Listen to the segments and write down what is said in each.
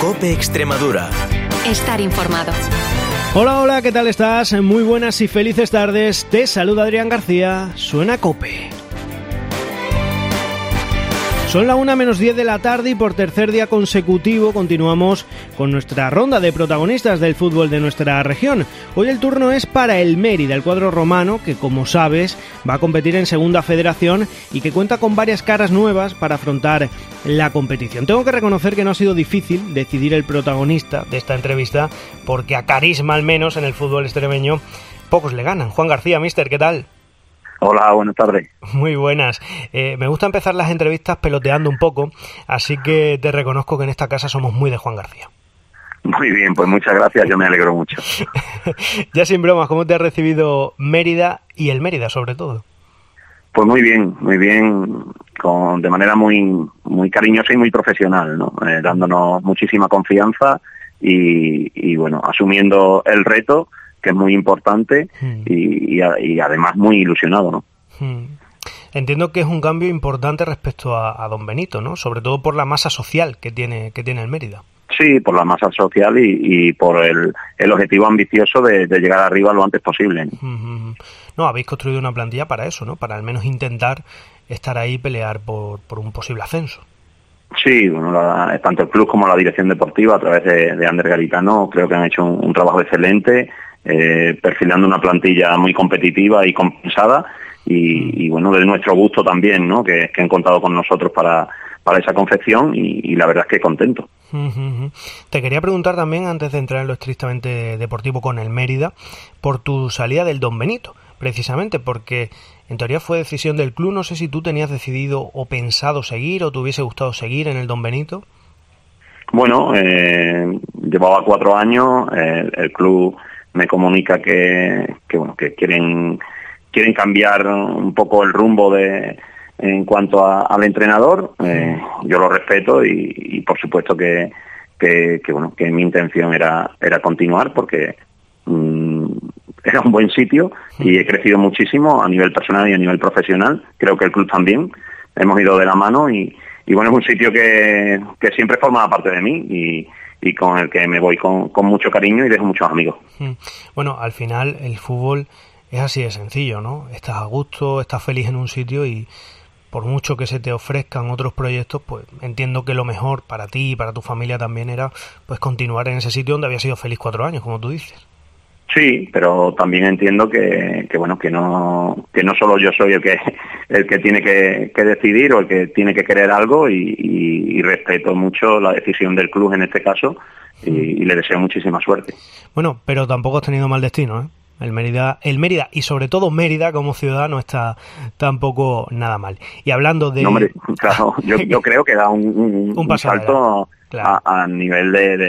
COPE Extremadura. Estar informado. Hola, hola, ¿qué tal estás? Muy buenas y felices tardes. Te saluda Adrián García. Suena COPE. Son la 1:10 de la tarde y por tercer día consecutivo continuamos con nuestra ronda de protagonistas del fútbol de nuestra región. Hoy el turno es para el Mérida, el cuadro romano, que como sabes va a competir en Segunda Federación y que cuenta con varias caras nuevas para afrontar la competición. Tengo que reconocer que no ha sido difícil decidir el protagonista de esta entrevista, porque a carisma al menos en el fútbol extremeño pocos le ganan. Juan García, mister, ¿qué tal? Hola, buenas tardes. Muy buenas. Me gusta empezar las entrevistas peloteando un poco, así que te reconozco que en esta casa somos muy de Juan García. Muy bien, pues muchas gracias, yo me alegro mucho. Ya sin bromas, ¿cómo te ha recibido Mérida y el Mérida sobre todo? Pues muy bien, de manera muy cariñosa y muy profesional, ¿no? Dándonos muchísima confianza y bueno, asumiendo el reto, que es muy importante y además muy ilusionado, ¿no? Entiendo que es un cambio importante respecto a Don Benito, ¿no? Sobre todo por la masa social que tiene el Mérida. Sí, por la masa social y por el objetivo ambicioso de llegar arriba lo antes posible. No, habéis construido una plantilla para eso, ¿no? Para al menos intentar estar ahí y pelear por un posible ascenso. Sí, bueno, tanto el club como la dirección deportiva a través de Ander Garitano creo que han hecho un trabajo excelente, perfilando una plantilla muy competitiva y compensada y bueno, de nuestro gusto también, ¿no? Que han contado con nosotros para esa confección y la verdad es que contento. Te quería preguntar también, antes de entrar en lo estrictamente deportivo con el Mérida, por tu salida del Don Benito, precisamente porque en teoría fue decisión del club. No sé si tú tenías decidido o pensado seguir o te hubiese gustado seguir en el Don Benito. Bueno, llevaba 4 años, el club me comunica que quieren cambiar un poco el rumbo en cuanto al entrenador. Yo lo respeto y por supuesto que mi intención era continuar porque era un buen sitio y he crecido muchísimo a nivel personal y a nivel profesional. Creo que el club también, hemos ido de la mano y bueno, es un sitio que siempre forma parte de mí y con el que me voy con mucho cariño y dejo muchos amigos. Bueno, al final el fútbol es así de sencillo, ¿no? Estás a gusto, estás feliz en un sitio y por mucho que se te ofrezcan otros proyectos, pues entiendo que lo mejor para ti y para tu familia también era pues continuar en ese sitio donde habías sido feliz 4 años, como tú dices. Sí, pero también entiendo que no solo yo soy el que tiene que decidir o el que tiene que querer algo y respeto mucho la decisión del club en este caso y le deseo muchísima suerte. Bueno, pero tampoco has tenido mal destino, ¿eh? El Mérida y sobre todo Mérida como ciudad no está tampoco nada mal. Y hablando de... No, hombre, claro, yo creo que da un salto claro. a nivel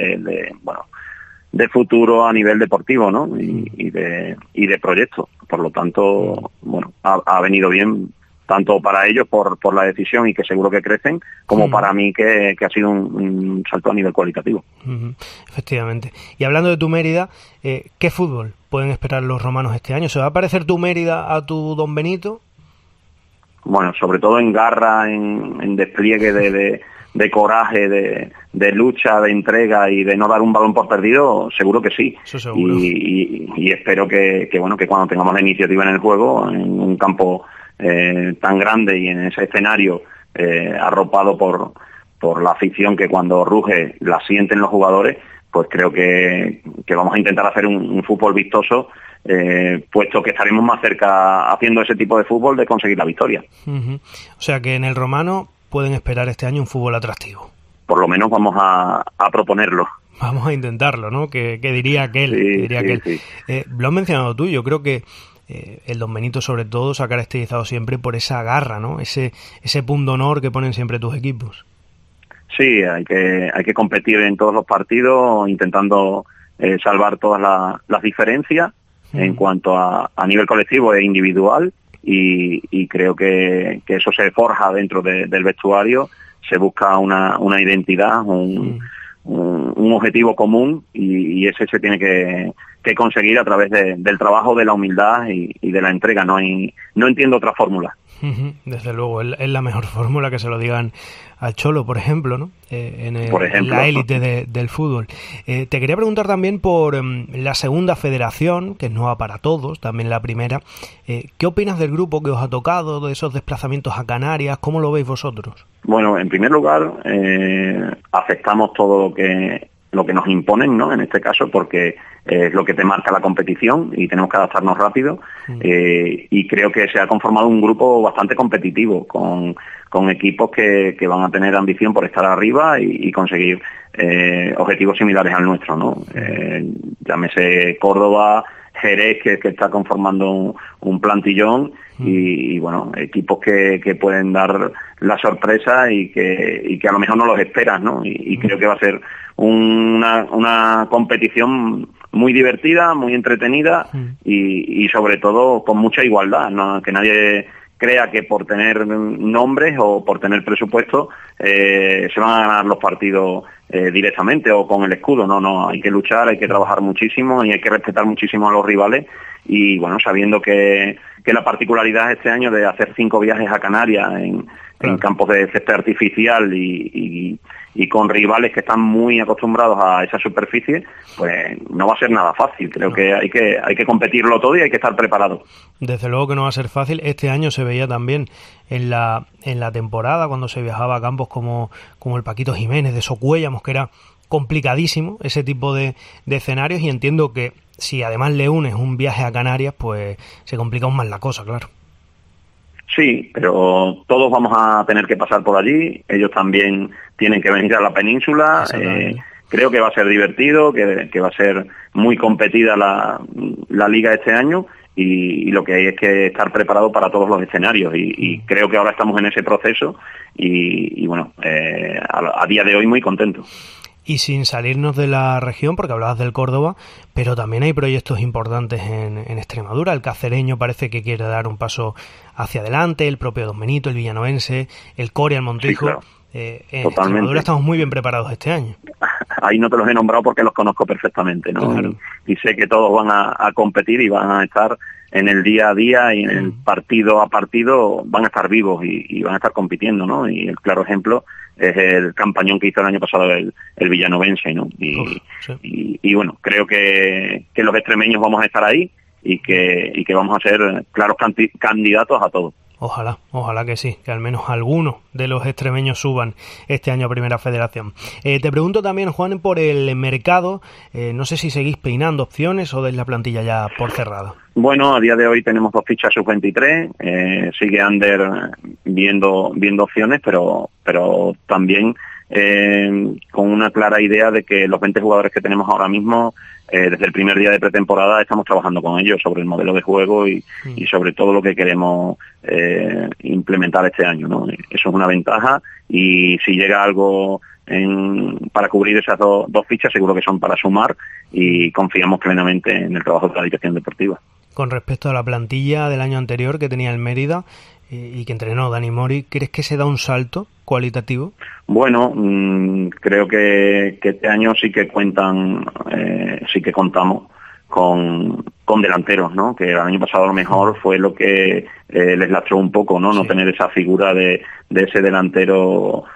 de futuro a nivel deportivo, ¿no? Y de proyecto. Por lo tanto, bueno, ha venido bien tanto para ellos por la decisión y que seguro que crecen, como para mí que ha sido un salto a nivel cualitativo. Efectivamente. Y hablando de tu Mérida, ¿qué fútbol pueden esperar los romanos este año? ¿Se va a parecer tu Mérida a tu Don Benito? Bueno, sobre todo en garra, en despliegue de coraje, de lucha, de entrega y de no dar un balón por perdido, seguro que sí. Eso seguro. Y espero que cuando tengamos la iniciativa en el juego, en un campo tan grande y en ese escenario arropado por la afición que cuando ruge la sienten los jugadores, pues creo que vamos a intentar hacer un fútbol vistoso, puesto que estaremos más cerca haciendo ese tipo de fútbol de conseguir la victoria. O sea que en el Romano pueden esperar este año un fútbol atractivo. Por lo menos vamos a proponerlo. Vamos a intentarlo, ¿no? Que diría aquel. Sí. Lo has mencionado tú, yo creo que el Don Benito sobre todo se ha caracterizado siempre por esa garra, ¿no? Ese punto honor que ponen siempre tus equipos. Sí, hay que competir en todos los partidos intentando salvar todas las diferencias en cuanto a nivel colectivo e individual y creo que eso se forja dentro del vestuario, se busca una identidad, un objetivo común y ese se tiene que conseguir a través del trabajo, de la humildad y de la entrega. No entiendo otra fórmula. Desde luego, es la mejor fórmula que se lo digan al Cholo, por ejemplo, ¿no? En la élite del fútbol. Te quería preguntar también por la segunda federación, que es nueva para todos, también la primera. ¿Qué opinas del grupo que os ha tocado, de esos desplazamientos a Canarias? ¿Cómo lo veis vosotros? Bueno, en primer lugar, aceptamos todo lo que nos imponen, ¿no? En este caso, porque es lo que te marca la competición y tenemos que adaptarnos rápido. Y creo que se ha conformado un grupo bastante competitivo, con equipos que van a tener ambición por estar arriba y conseguir objetivos similares al nuestro, ¿no? Llámese Córdoba, Jerez, que está conformando un plantillón, y bueno, equipos que pueden dar la sorpresa y que a lo mejor no los esperas, ¿no? Y creo que va a ser una competición muy divertida, muy entretenida y sobre todo con mucha igualdad, ¿no? Que nadie crea que por tener nombres o por tener presupuesto se van a ganar los partidos directamente o con el escudo. No, hay que luchar, hay que trabajar muchísimo y hay que respetar muchísimo a los rivales. Y bueno, sabiendo que la particularidad este año de hacer 5 viajes a Canarias en campos de césped artificial y con rivales que están muy acostumbrados a esa superficie, pues no va a ser nada fácil. Creo que hay que competirlo todo y hay que estar preparado. Desde luego que no va a ser fácil. Este año se veía también en la temporada, cuando se viajaba a campos como el Paquito Jiménez de Socuéllamos, que era complicadísimo ese tipo de escenarios, y entiendo que si además le unes un viaje a Canarias, pues se complica aún más la cosa, claro. Sí, pero todos vamos a tener que pasar por allí. Ellos también tienen que venir a la península. Creo que va a ser divertido, que va a ser muy competida la liga este año, y lo que hay es que estar preparado para todos los escenarios. Y creo que ahora estamos en ese proceso y bueno, a día de hoy muy contento. Y sin salirnos de la región, porque hablabas del Córdoba, pero también hay proyectos importantes en Extremadura. El Cacereño parece que quiere dar un paso hacia adelante, el propio Don Benito, el Villanovense, el Coria, el Montijo. Sí, claro. En Extremadura estamos muy bien preparados este año. Ahí no te los he nombrado porque los conozco perfectamente, ¿no? Claro. Y sé que todos van a competir y van a estar en el día a día y en el partido a partido, van a estar vivos y van a estar compitiendo, ¿no? Y el claro ejemplo es el campañón que hizo el año pasado el Villanovense, ¿no? Y bueno, creo que los extremeños vamos a estar ahí y que vamos a ser claros candidatos a todo. Ojalá que sí, que al menos algunos de los extremeños suban este año a Primera Federación. Te pregunto también, Juan, por el mercado. No sé si seguís peinando opciones o deis la plantilla ya por cerrada. Bueno, a día de hoy tenemos 2 fichas sub-23. Sigue Ander viendo opciones, pero también con una clara idea de que los 20 jugadores que tenemos ahora mismo, desde el primer día de pretemporada estamos trabajando con ellos sobre el modelo de juego y sobre todo lo que queremos implementar este año, ¿no? Eso es una ventaja, y si llega algo para cubrir esas dos fichas, seguro que son para sumar, y confiamos plenamente en el trabajo de la dirección deportiva. Con respecto a la plantilla del año anterior que tenía el Mérida y que entrenó Dani Mori, ¿crees que se da un salto cualitativo? Bueno, creo que este año sí que contamos con delanteros, ¿no? Que el año pasado a lo mejor fue lo que les lastró un poco, ¿no? Sí. No tener esa figura de ese delantero,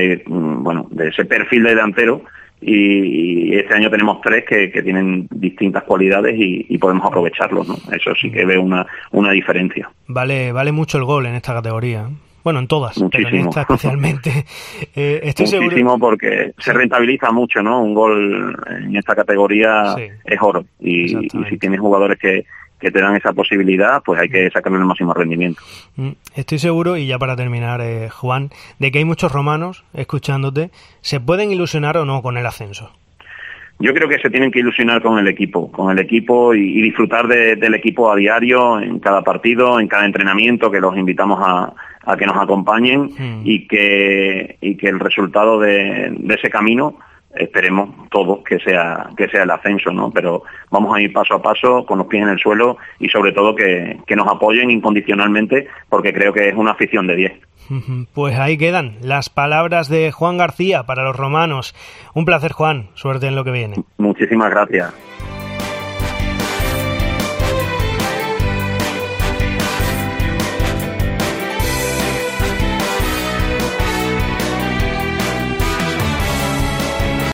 de ese perfil de delantero. Y este año tenemos 3 que tienen distintas cualidades y podemos aprovecharlos, ¿no? Eso sí que veo una diferencia. Vale mucho el gol en esta categoría. Bueno, en todas, muchísimo. Pero en esta especialmente. Estoy muchísimo seguro... porque se rentabiliza mucho, ¿no? Un gol en esta categoría es oro. Y si tienes jugadores que te dan esa posibilidad, pues hay que sacarle el máximo rendimiento. Estoy seguro, y ya para terminar, Juan, de que hay muchos romanos escuchándote. ¿Se pueden ilusionar o no con el ascenso? Yo creo que se tienen que ilusionar con el equipo y disfrutar del equipo a diario, en cada partido, en cada entrenamiento, que los invitamos a que nos acompañen y que el resultado de ese camino, esperemos todos que sea el ascenso, ¿no? Pero vamos a ir paso a paso, con los pies en el suelo, y sobre todo que nos apoyen incondicionalmente, porque creo que es una afición de 10. Pues ahí quedan las palabras de Juan García para los romanos. Un placer, Juan. Suerte en lo que viene. Muchísimas gracias.